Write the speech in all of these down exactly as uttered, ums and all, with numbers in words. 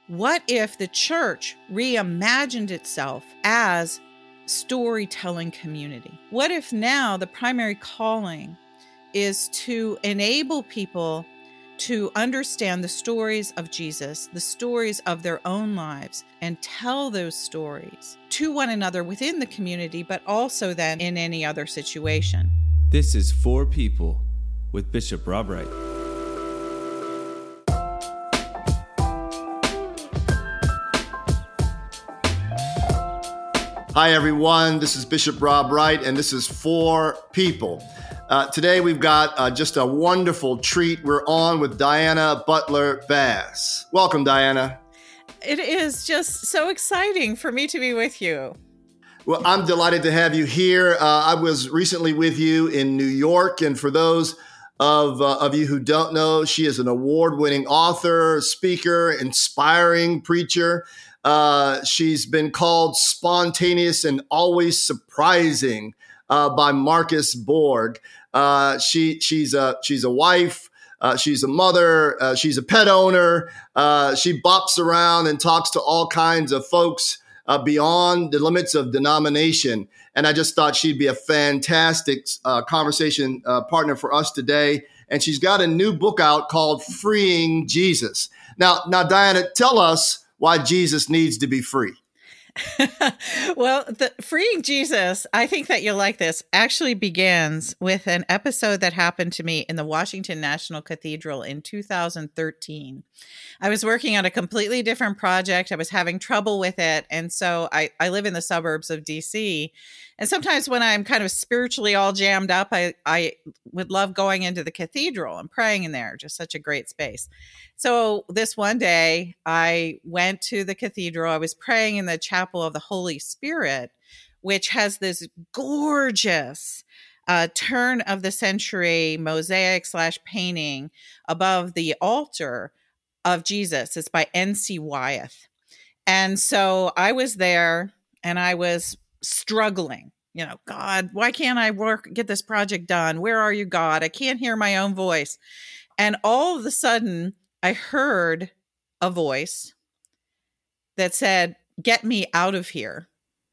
What if the church reimagined itself as storytelling community? What if now the primary calling is to enable people to understand the stories of Jesus, the stories of their own lives, and tell those stories to one another within the community, but also then in any other situation? This is For People with Bishop Rob Wright. Hi, everyone. This is Bishop Rob Wright, and this is For People. Uh, today, we've got uh, just a wonderful treat. We're on with Diana Butler Bass. Welcome, Diana. It is just so exciting for me to be with you. Well, I'm delighted to have you here. Uh, I was recently with you in New York, and for those of, uh, of you who don't know, she is an award-winning author, speaker, inspiring preacher. Uh, she's been called spontaneous and always surprising uh, by Marcus Borg. Uh, she she's a she's a wife. Uh, she's a mother. Uh, she's a pet owner. Uh, she bops around and talks to all kinds of folks uh, beyond the limits of denomination. And I just thought she'd be a fantastic uh, conversation uh, partner for us today. And she's got a new book out called Freeing Jesus. Now, now, Diana, tell us why Jesus needs to be free. Well, the Freeing Jesus, I think that you'll like this, actually begins with an episode that happened to me in the Washington National Cathedral in two thousand thirteen. I was working on a completely different project. I was having trouble with it. And so I, I live in the suburbs of D C. And sometimes when I'm kind of spiritually all jammed up, I, I would love going into the cathedral and praying in there. Just such a great space. So this one day I went to the cathedral. I was praying in the Chapel of the Holy Spirit, which has this gorgeous uh, turn of the century mosaic slash painting above the altar of Jesus. It's by N C Wyeth. And so I was there and I was struggling, you know, God, why can't I work, get this project done? Where are you, God? I can't hear my own voice. And all of a sudden I heard a voice that said, get me out of here.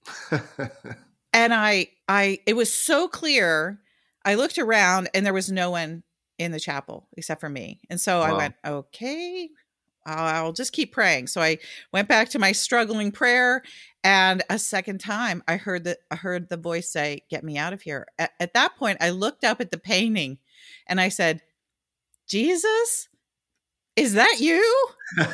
And I, I, it was so clear. I looked around and there was no one in the chapel except for me. And so wow. I went, okay, I'll just keep praying. So I went back to my struggling prayer. And a second time I heard the, I heard the voice say, get me out of here. At, at that point, I looked up at the painting and I said, Jesus, is that you?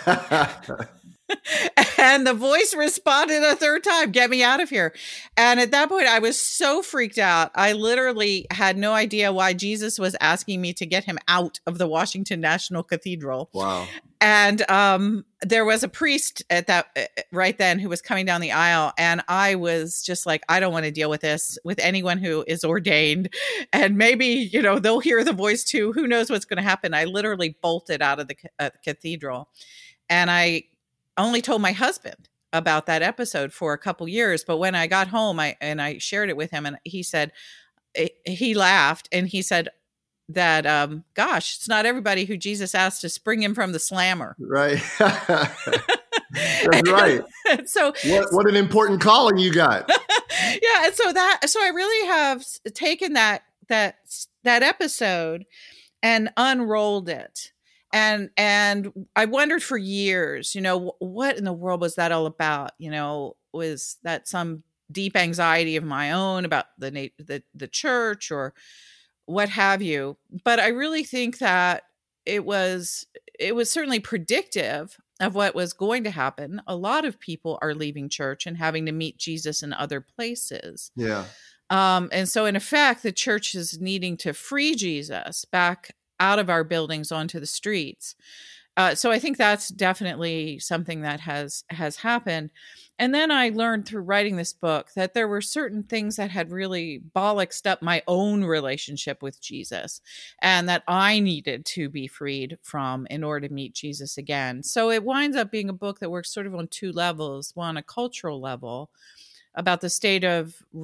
And the voice responded a third time, get me out of here. And at that point, I was so freaked out. I literally had no idea why Jesus was asking me to get him out of the Washington National Cathedral. Wow. And um, there was a priest at that uh, right then who was coming down the aisle. And I was just like, I don't want to deal with this with anyone who is ordained. And maybe, you know, they'll hear the voice too. Who knows what's going to happen? I literally bolted out of the uh, cathedral. And I only told my husband about that episode for a couple years. But when I got home, I and I shared it with him, and he said, he laughed and he said that, um, gosh, it's not everybody who Jesus asked to spring him from the slammer. Right. That's right. And so what, what an important calling you got. Yeah. And so that, so I really have taken that, that, that episode and unrolled it. And, and I wondered for years, you know, what in the world was that all about? You know, was that some deep anxiety of my own about the, the, the church or what have you? But I really think that it was, it was certainly predictive of what was going to happen. A lot of people are leaving church and having to meet Jesus in other places. Yeah. Um, and so in effect, the church is needing to free Jesus back out of our buildings onto the streets. Uh, so I think that's definitely something that has has happened. And then I learned through writing this book that there were certain things that had really bollocksed up my own relationship with Jesus and that I needed to be freed from in order to meet Jesus again. So it winds up being a book that works sort of on two levels. One, a cultural level about the state of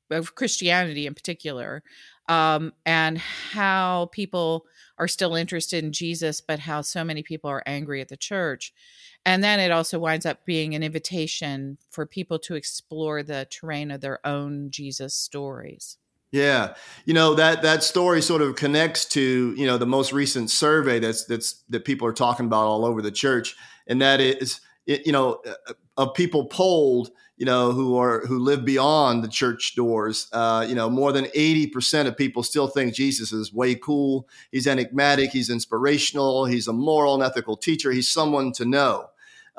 of Christianity in particular, um, and how people are still interested in Jesus, but how so many people are angry at the church. And then it also winds up being an invitation for people to explore the terrain of their own Jesus stories. Yeah. You know, that that story sort of connects to, you know, the most recent survey that's that's that people are talking about all over the church. And that is, it, you know, of people polled, you know, who are who live beyond the church doors, uh, you know, more than eighty percent of people still think Jesus is way cool. He's enigmatic. He's inspirational. He's a moral and ethical teacher. He's someone to know.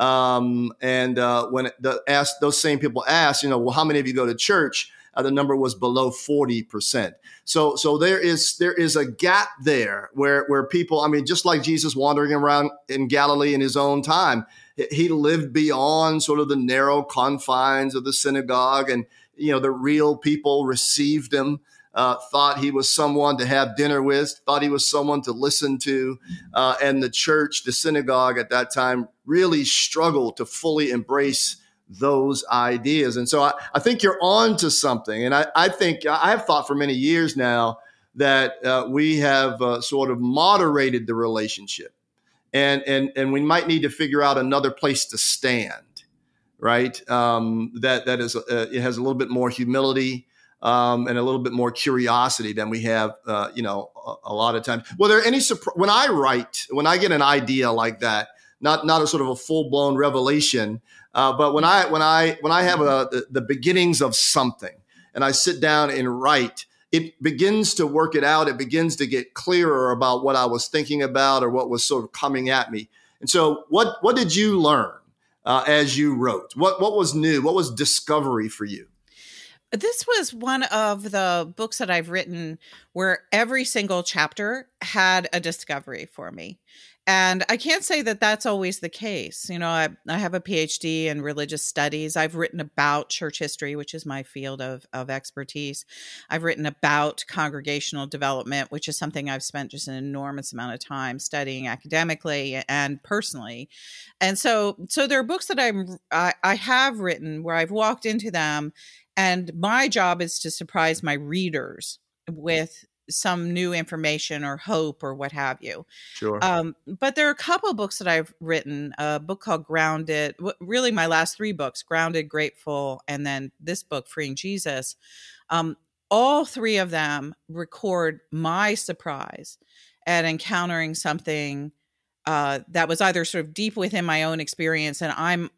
Um, and uh, when the ask, those same people asked, you know, well, how many of you go to church? Uh, the number was below forty percent. So, so there is there is a gap there where where people, I mean, just like Jesus wandering around in Galilee in his own time, he lived beyond sort of the narrow confines of the synagogue, and you know, the real people received him. Uh, thought he was someone to have dinner with, thought he was someone to listen to. Uh, and the church, the synagogue at that time really struggled to fully embrace those ideas. And so I, I think you're on to something. And I, I think I have thought for many years now that uh, we have uh, sort of moderated the relationship. And, and, and we might need to figure out another place to stand, right? Um, that, that is, uh, it has a little bit more humility, Um, and a little bit more curiosity than we have, uh, you know, a, a lot of times. Well, there any surprise when I write, when I get an idea like that, not not a sort of a full blown revelation, uh, but when I when I when I have a, the, the beginnings of something, and I sit down and write, it begins to work it out. It begins to get clearer about what I was thinking about or what was sort of coming at me. And so, what what did you learn uh, as you wrote? What what was new? What was discovery for you? This was one of the books that I've written where every single chapter had a discovery for me. And I can't say that that's always the case. You know, I, I have a P H D in religious studies. I've written about church history, which is my field of, of expertise. I've written about congregational development, which is something I've spent just an enormous amount of time studying academically and personally. And so, so there are books that I'm, I, I have written where I've walked into them, and my job is to surprise my readers with some new information or hope or what have you. Sure. Um, but there are a couple of books that I've written, a book called Grounded, really my last three books, Grounded, Grateful, and then this book, Freeing Jesus. Um, all three of them record my surprise at encountering something uh, that was either sort of deep within my own experience, and I'm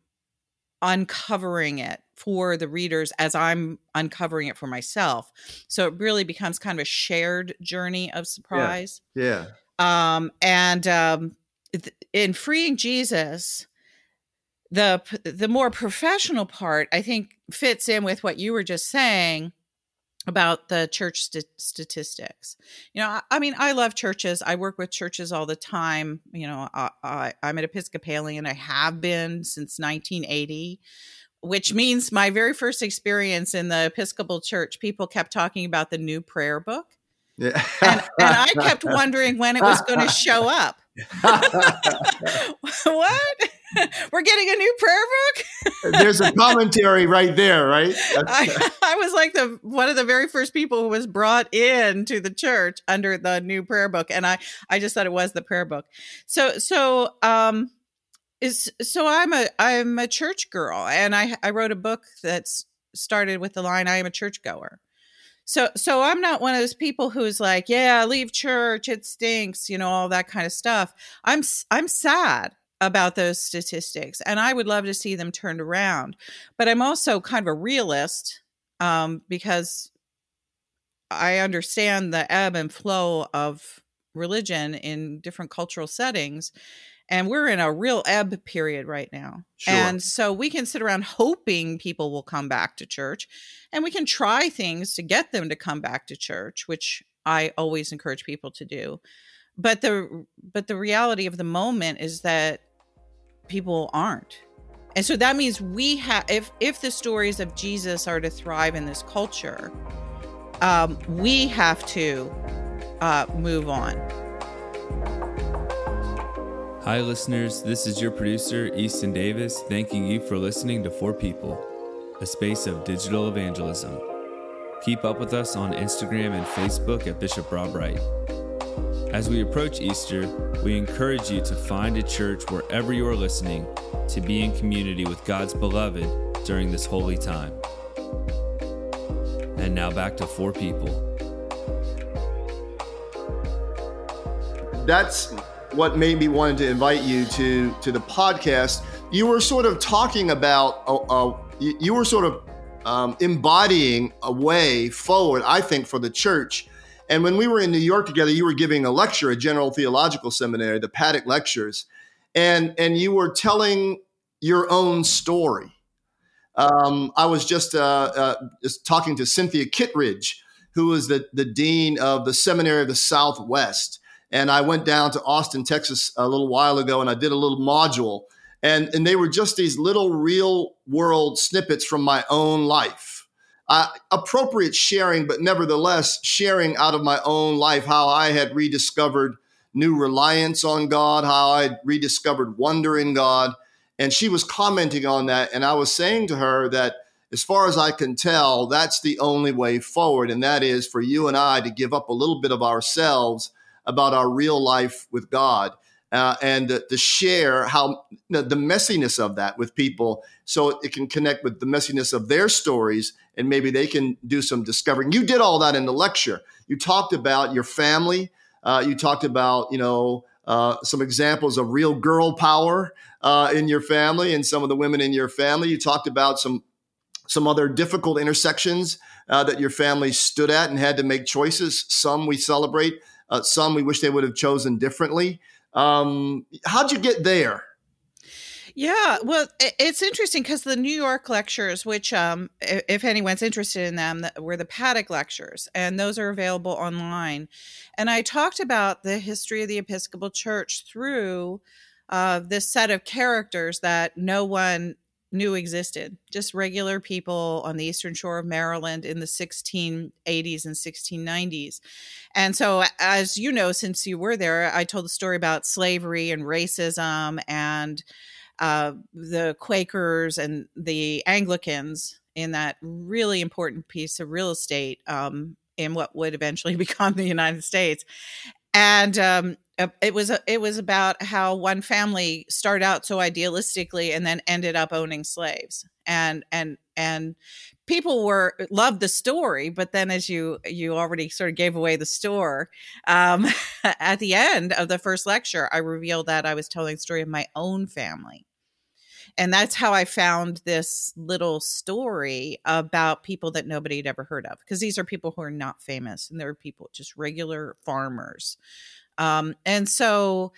uncovering it for the readers as I'm uncovering it for myself. So it really becomes kind of a shared journey of surprise. Yeah. yeah. Um, and um, th- in Freeing Jesus, the the more professional part, I think, fits in with what you were just saying about the church st- statistics. You know, I, I mean, I love churches. I work with churches all the time. You know, I, I, I'm an Episcopalian. I have been since nineteen eighty, which means my very first experience in the Episcopal Church, people kept talking about the new prayer book. Yeah. and, and I kept wondering when it was going to show up. What? We're getting a new prayer book? There's a commentary right there, right? I, I was like the one of the very first people who was brought in to the church under the new prayer book, and I, I just thought it was the prayer book. So so um is so I'm a I'm a church girl, and I I wrote a book that's started with the line, "I am a churchgoer." So so I'm not one of those people who's like, yeah, leave church, it stinks, you know, all that kind of stuff. I'm I'm sad about those statistics, and I would love to see them turned around. But I'm also kind of a realist um, because I understand the ebb and flow of religion in different cultural settings. And we're in a real ebb period right now. Sure. And so we can sit around hoping people will come back to church, and we can try things to get them to come back to church, which I always encourage people to do. But the but the reality of the moment is that people aren't. And so that means we have, if if the stories of Jesus are to thrive in this culture, um, we have to uh, move on. Hi, listeners. This is your producer, Easton Davis, thanking you for listening to For People, a space of digital evangelism. Keep up with us on Instagram and Facebook at Bishop Rob Wright. As we approach Easter, we encourage you to find a church wherever you are listening to be in community with God's beloved during this holy time. And now back to Four People. That's what made me wanted to invite you to, to the podcast. You were sort of talking about, uh, uh, you, you were sort of um, embodying a way forward, I think, for the church. And when we were in New York together, you were giving a lecture at General Theological Seminary, the Paddock Lectures, and, and you were telling your own story. Um, I was just, uh, uh, just talking to Cynthia Kittredge, who was the, the dean of the Seminary of the Southwest. And I went down to Austin, Texas a little while ago, and I did a little module. And, and they were just these little real world snippets from my own life. Uh, appropriate sharing, but nevertheless sharing out of my own life, how I had rediscovered new reliance on God, how I had rediscovered wonder in God. And she was commenting on that. And I was saying to her that as far as I can tell, that's the only way forward. And that is for you and I to give up a little bit of ourselves about our real life with God. Uh, and to, to share how the, the messiness of that with people so it can connect with the messiness of their stories and maybe they can do some discovering. You did all that in the lecture. You talked about your family. Uh, you talked about, you know, uh, some examples of real girl power uh, in your family and some of the women in your family. You talked about some some other difficult intersections uh, that your family stood at and had to make choices. Some we celebrate, uh, some we wish they would have chosen differently. Um, how'd you get there? Yeah, well, it's interesting because the New York lectures, which, um, if anyone's interested in them, were the Paddock lectures, and those are available online. And I talked about the history of the Episcopal Church through uh, this set of characters that no one knew existed, just regular people on the Eastern Shore of Maryland in the sixteen eighties and sixteen nineties. And so, as you know, since you were there, I told the story about slavery and racism and uh, the Quakers and the Anglicans in that really important piece of real estate um, in what would eventually become the United States. And um, it was it was about how one family started out so idealistically and then ended up owning slaves. And and and people were loved the story, but then as you you already sort of gave away the store, um, at the end of the first lecture, I revealed that I was telling the story of my own family. And that's how I found this little story about people that nobody had ever heard of, because these are people who are not famous and they're people, just regular farmers. Um, and so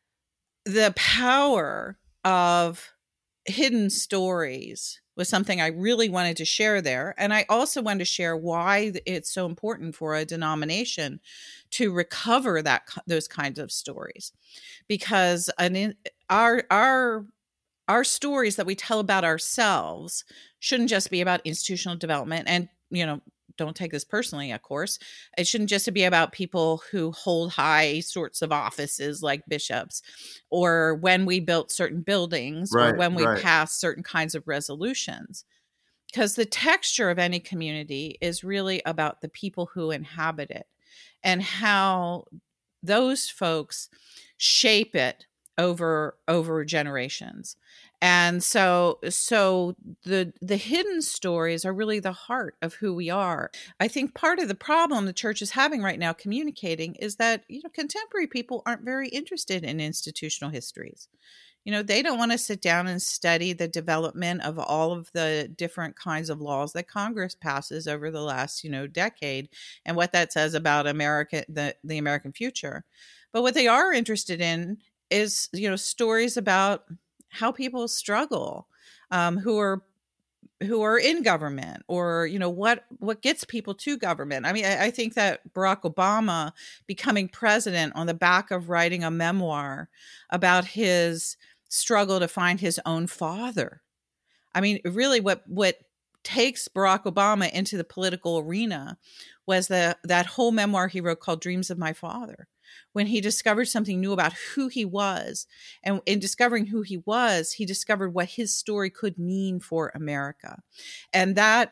the power of hidden stories was something I really wanted to share there. And I also wanted to share why it's so important for a denomination to recover that those kinds of stories, because an, our our Our stories that we tell about ourselves shouldn't just be about institutional development. And, you know, don't take this personally, of course. It shouldn't just be about people who hold high sorts of offices like bishops, or when we built certain buildings, right, or when we right. passed certain kinds of resolutions. Because the texture of any community is really about the people who inhabit it and how those folks shape it over over generations. And so so the the hidden stories are really the heart of who we are. I think part of the problem the church is having right now communicating is that, you know, contemporary people aren't very interested in institutional histories. You know, they don't want to sit down and study the development of all of the different kinds of laws that Congress passes over the last, you know, decade and what that says about America, the, the American future. But what they are interested in is, you know, stories about how people struggle, um, who are who are in government, or, you know, what what gets people to government. I mean, I, I think that Barack Obama becoming president on the back of writing a memoir about his struggle to find his own father. I mean, really, what what takes Barack Obama into the political arena was the that whole memoir he wrote called Dreams of My Father, when he discovered something new about who he was. And in discovering who he was, he discovered what his story could mean for America. And that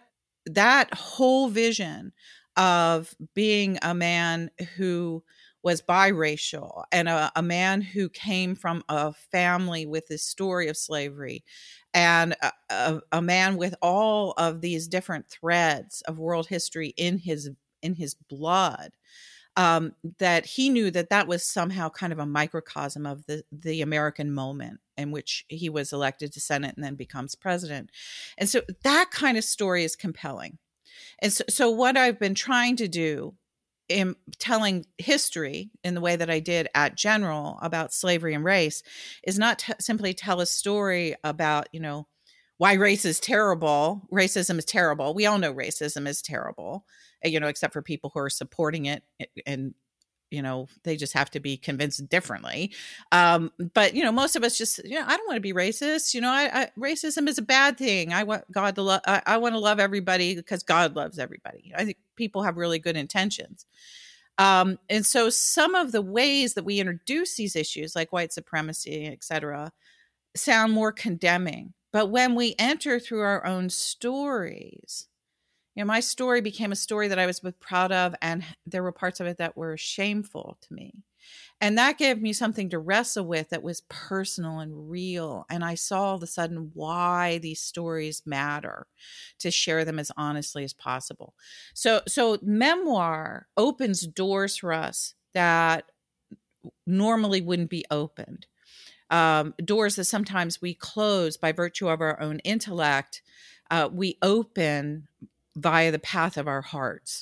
that whole vision of being a man who was biracial and a, a man who came from a family with this story of slavery, and a, a, a man with all of these different threads of world history in his in his blood, um, that he knew that that was somehow kind of a microcosm of the the American moment in which he was elected to Senate and then becomes president. And so that kind of story is compelling. And so, so what I've been trying to do in telling history in the way that I did at General about slavery and race is not t- simply tell a story about, you know, why race is terrible. Racism is terrible. We all know racism is terrible, you know, except for people who are supporting it, and, you know, they just have to be convinced differently. Um, but, you know, most of us just, you know, I don't want to be racist. You know, I, I, racism is a bad thing. I want God to love, I, I want to love everybody because God loves everybody. I think people have really good intentions. Um, and so some of the ways that we introduce these issues, like white supremacy, et cetera, sound more condemning. But when we enter through our own stories, you know, my story became a story that I was both proud of, and there were parts of it that were shameful to me. And that gave me something to wrestle with that was personal and real. And I saw all of a sudden why these stories matter, to share them as honestly as possible. So, so memoir opens doors for us that normally wouldn't be opened. Um, doors that sometimes we close by virtue of our own intellect, uh, we open via the path of our hearts.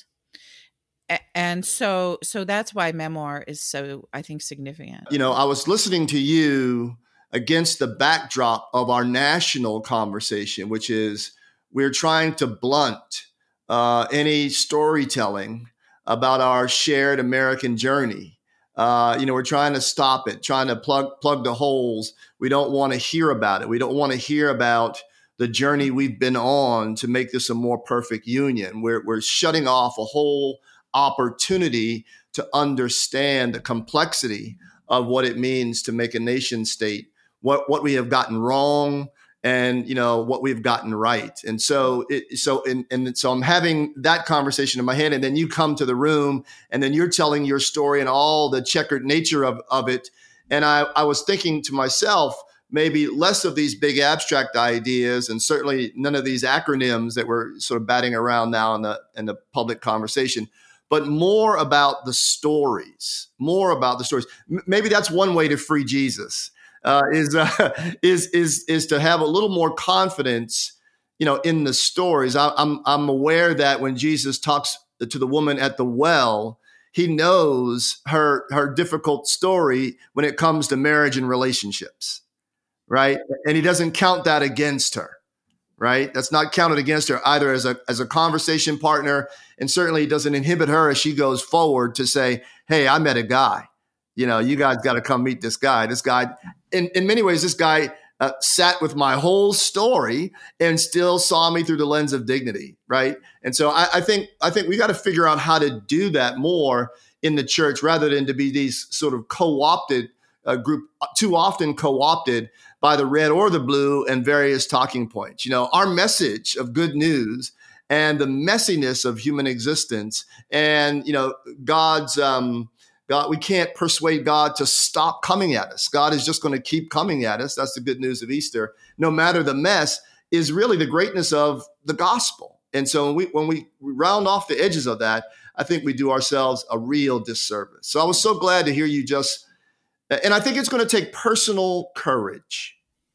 A- and so so that's why memoir is so, I think, significant. You know, I was listening to you against the backdrop of our national conversation, which is we're trying to blunt uh, any storytelling about our shared American journey. Uh, you know, we're trying to stop it, trying to plug plug the holes. We don't want to hear about it. We don't want to hear about the journey we've been on to make this a more perfect union. We're we're shutting off a whole opportunity to understand the complexity of what it means to make a nation state, what what we have gotten wrong, and you know what we've gotten right. And so it, so and, and so I'm having that conversation in my head, and then you come to the room, and then you're telling your story and all the checkered nature of, of it. And I, I was thinking to myself, maybe less of these big abstract ideas, and certainly none of these acronyms that we're sort of batting around now in the in the public conversation, but more about the stories, more about the stories. M- maybe that's one way to free Jesus. Uh, is uh, is is is to have a little more confidence, you know, in the stories. I, I'm I'm aware that when Jesus talks to the woman at the well, he knows her her difficult story when it comes to marriage and relationships, right? And he doesn't count that against her, right? That's not counted against her either as a as a conversation partner, and certainly it doesn't inhibit her as she goes forward to say, "Hey, I met a guy. You know, you guys got to come meet this guy. This guy." In, in many ways, this guy uh, sat with my whole story and still saw me through the lens of dignity, right? And so I, I think I think we got to figure out how to do that more in the church, rather than to be these sort of co-opted uh, group, too often co-opted by the red or the blue and various talking points. You know, our message of good news and the messiness of human existence, and you know, God's. Um, God, we can't persuade God to stop coming at us. God is just going to keep coming at us. That's the good news of Easter. No matter the mess, is really the greatness of the gospel. And so when we when we round off the edges of that, I think we do ourselves a real disservice. So I was so glad to hear you just, and I think it's going to take personal courage.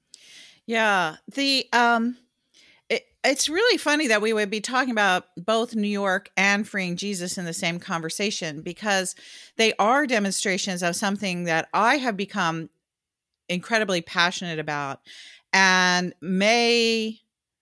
Yeah, the um, it, it's really funny that we would be talking about both New York and freeing Jesus in the same conversation, because they are demonstrations of something that I have become incredibly passionate about, and may,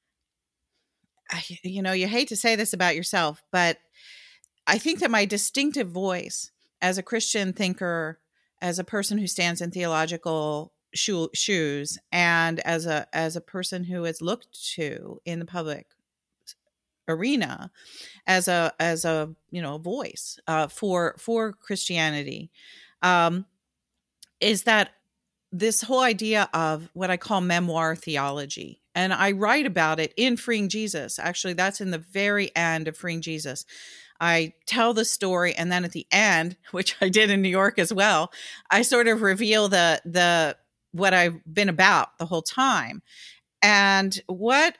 you know, you hate to say this about yourself, but I think that my distinctive voice as a Christian thinker, as a person who stands in theological Shoe, shoes, and as a as a person who is looked to in the public arena as a as a you know voice uh, for for Christianity, um, is that this whole idea of what I call memoir theology, And I write about it in Freeing Jesus. Actually, that's in the very end of Freeing Jesus. I tell the story, and then at the end, which I did in New York as well, I sort of reveal the the what I've been about the whole time. And what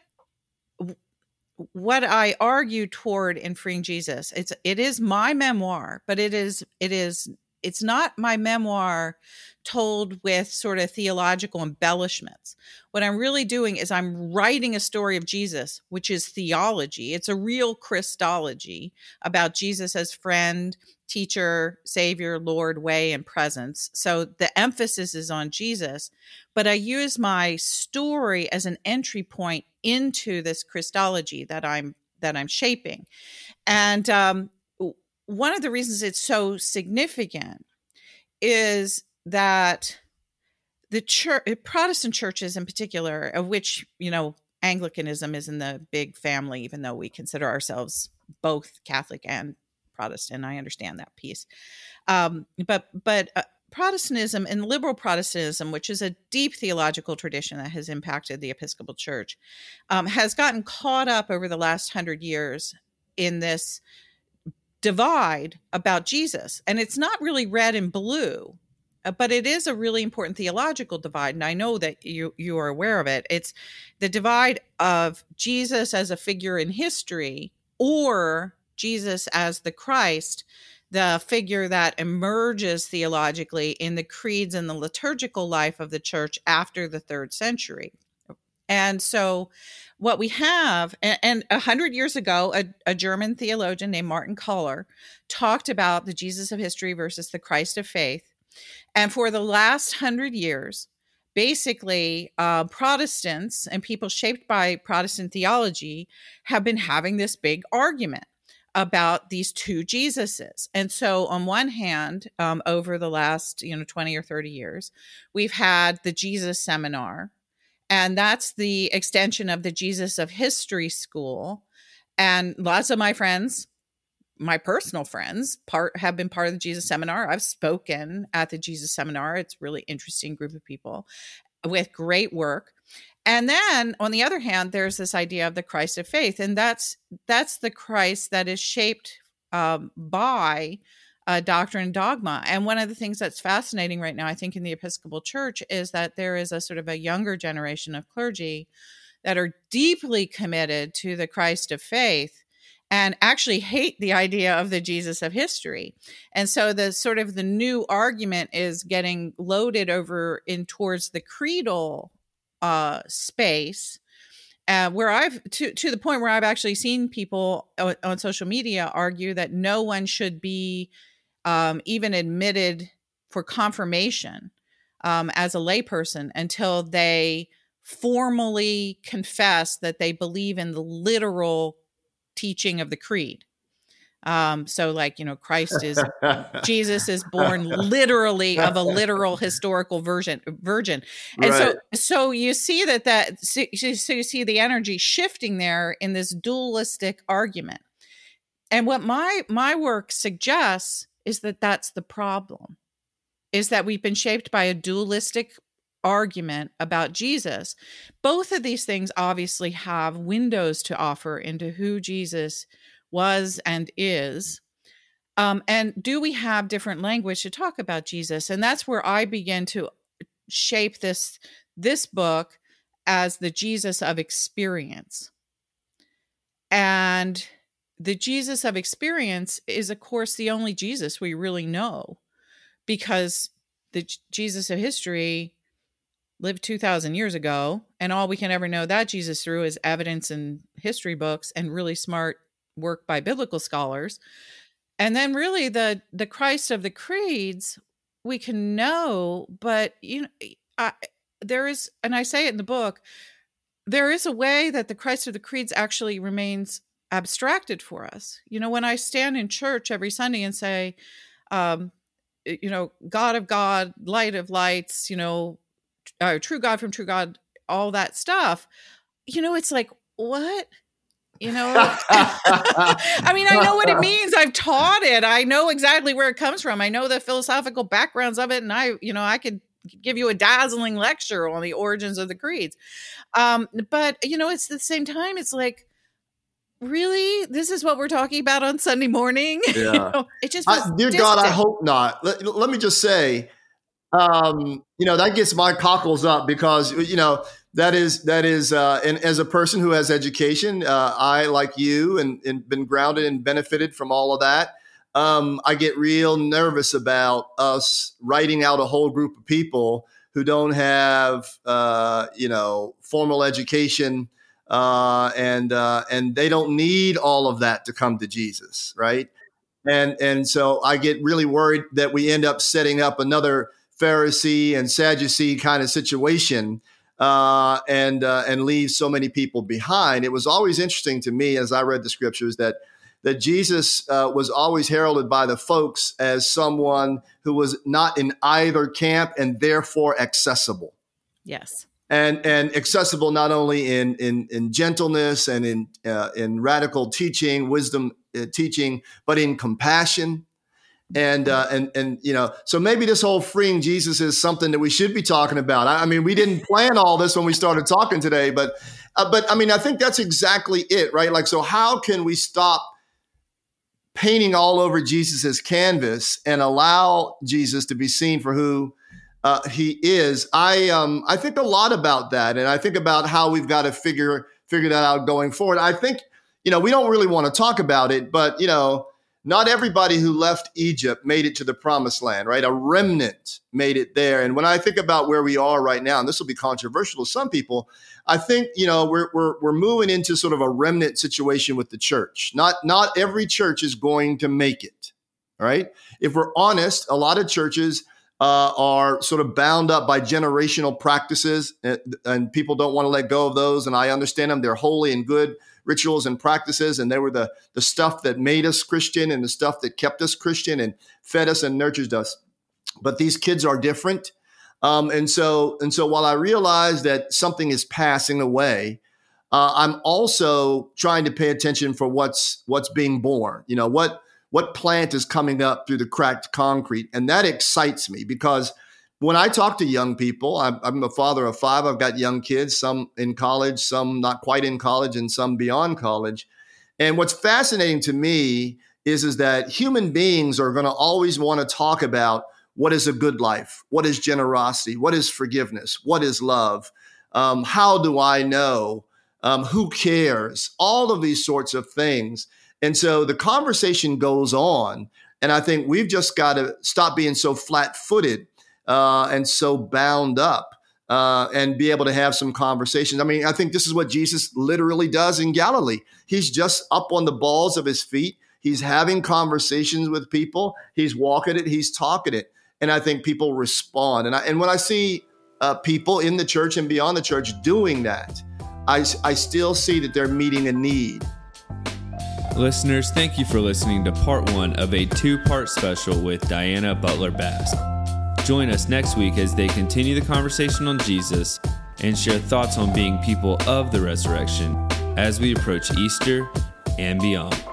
what I argue toward in Freeing Jesus, it's it is my memoir, but it is it is it's not my memoir told with sort of theological embellishments. What I'm really doing is I'm writing a story of Jesus, which is theology. It's a real Christology about Jesus as friend, teacher, savior, Lord, way, and presence. So the emphasis is on Jesus, but I use my story as an entry point into this Christology that I'm that I'm shaping. And um, one of the reasons it's so significant is that the church, Protestant churches in particular, of which, you know, Anglicanism is in the big family, even though we consider ourselves both Catholic and Protestant. I understand that piece. Um, but but uh, Protestantism and liberal Protestantism, which is a deep theological tradition that has impacted the Episcopal Church, um, has gotten caught up over the last hundred years in this divide about Jesus. And it's not really red and blue, but it is a really important theological divide. And I know that you, you are aware of it. It's the divide of Jesus as a figure in history or Jesus as the Christ, the figure that emerges theologically in the creeds and the liturgical life of the church after the third century. And so what we have, and a hundred years ago, a, a German theologian named Martin Kohler talked about the Jesus of history versus the Christ of faith. And for the last hundred years, basically uh, Protestants and people shaped by Protestant theology have been having this big argument about these two Jesuses. And so on one hand, um, over the last, you know, twenty or thirty years, we've had the Jesus Seminar, and that's the extension of the Jesus of History School. And lots of my friends, my personal friends, part have been part of the Jesus Seminar. I've spoken at the Jesus Seminar. It's a really interesting group of people with great work. And then on the other hand, there's this idea of the Christ of faith. And that's that's the Christ that is shaped um, by uh, doctrine and dogma. And one of the things that's fascinating right now, I think, in the Episcopal Church is that there is a sort of a younger generation of clergy that are deeply committed to the Christ of faith and actually hate the idea of the Jesus of history. And so the sort of the new argument is getting loaded over in towards the creedal uh, space, uh, where I've to to the point where I've actually seen people on, on social media argue that no one should be um, even admitted for confirmation um, as a layperson until they formally confess that they believe in the literal teaching of the creed. Um, so like, you know, Christ is, Jesus is born literally of a literal historical virgin, virgin. And right. so, so you see that, that, so you see the energy shifting there in this dualistic argument. And what my, my work suggests is that that's the problem, is that we've been shaped by a dualistic argument about Jesus. Both of these things obviously have windows to offer into who Jesus was and is. Um, and do we have different language to talk about Jesus? And that's where I begin to shape this, this book as the Jesus of experience. And the Jesus of experience is, of course, the only Jesus we really know, because the Jesus of history lived two thousand years ago, and all we can ever know that Jesus through is evidence in history books and really smart work by biblical scholars. And then really the the Christ of the creeds we can know, but you know, I, there is, and I say it in the book, there is a way that the Christ of the creeds actually remains abstracted for us. You know, when I stand in church every Sunday and say, um, you know, God of God, light of lights, you know, uh, true God from true God, all that stuff, you know, it's like, what? You know, I mean, I know what it means. I've taught it. I know exactly where it comes from. I know the philosophical backgrounds of it. And I, you know, I could give you a dazzling lecture on the origins of the creeds. Um, but, you know, it's at the same time, it's like, really? This is what we're talking about on Sunday morning? Yeah. You know, it just I, dear distant. God, I hope not. Let, let me just say, um, you know, that gets my cockles up because, you know, that is, that is, uh, and as a person who has education, uh, I, like you, and, and been grounded and benefited from all of that. Um, I get real nervous about us writing out a whole group of people who don't have, uh, you know, formal education, uh, and uh, and they don't need all of that to come to Jesus, right? And and so I get really worried that we end up setting up another Pharisee and Sadducee kind of situation, uh, and uh, and leave so many people behind. It was always interesting to me as I read the scriptures that. that Jesus uh, was always heralded by the folks as someone who was not in either camp and therefore accessible. Yes. And and accessible not only in in, in gentleness and in uh, in radical teaching, wisdom uh, teaching, but in compassion. And uh, and and you know, so maybe this whole freeing Jesus is something that we should be talking about. I, I mean, we didn't plan all this when we started talking today, but uh, but I mean, I think that's exactly it, right? Like, so how can we stop painting all over Jesus's canvas and allow Jesus to be seen for who uh, he is? I um I think a lot about that, and I think about how we've got to figure figure that out going forward. I think, you know, we don't really want to talk about it, but you know, not everybody who left Egypt made it to the promised land, right? A remnant made it there. And when I think about where we are right now, and this will be controversial to some people, I think, you know, we're we're we're moving into sort of a remnant situation with the church. Not not every church is going to make it, right? If we're honest, a lot of churches uh, are sort of bound up by generational practices, and, and people don't want to let go of those. And I understand them; they're holy and good rituals and practices, and they were the the stuff that made us Christian and the stuff that kept us Christian and fed us and nurtured us. But these kids are different. Um, and so, and so while I realize that something is passing away, uh, I'm also trying to pay attention for what's, what's being born, you know, what, what plant is coming up through the cracked concrete. And that excites me because when I talk to young people, I'm, I'm a father of five. I've got young kids, some in college, some not quite in college, and some beyond college. And what's fascinating to me is, is that human beings are going to always want to talk about what is a good life? What is generosity? What is forgiveness? What is love? Um, how do I know? Um, who cares? All of these sorts of things. And so the conversation goes on. And I think we've just got to stop being so flat-footed uh, and so bound up uh, and be able to have some conversations. I mean, I think this is what Jesus literally does in Galilee. He's just up on the balls of his feet. He's having conversations with people. He's walking it. He's talking it. And I think people respond. And I, and when I see uh, people in the church and beyond the church doing that, I, I still see that they're meeting a need. Listeners, thank you for listening to part one of a two-part special with Diana Butler Bass. Join us next week as they continue the conversation on Jesus and share thoughts on being people of the resurrection as we approach Easter and beyond.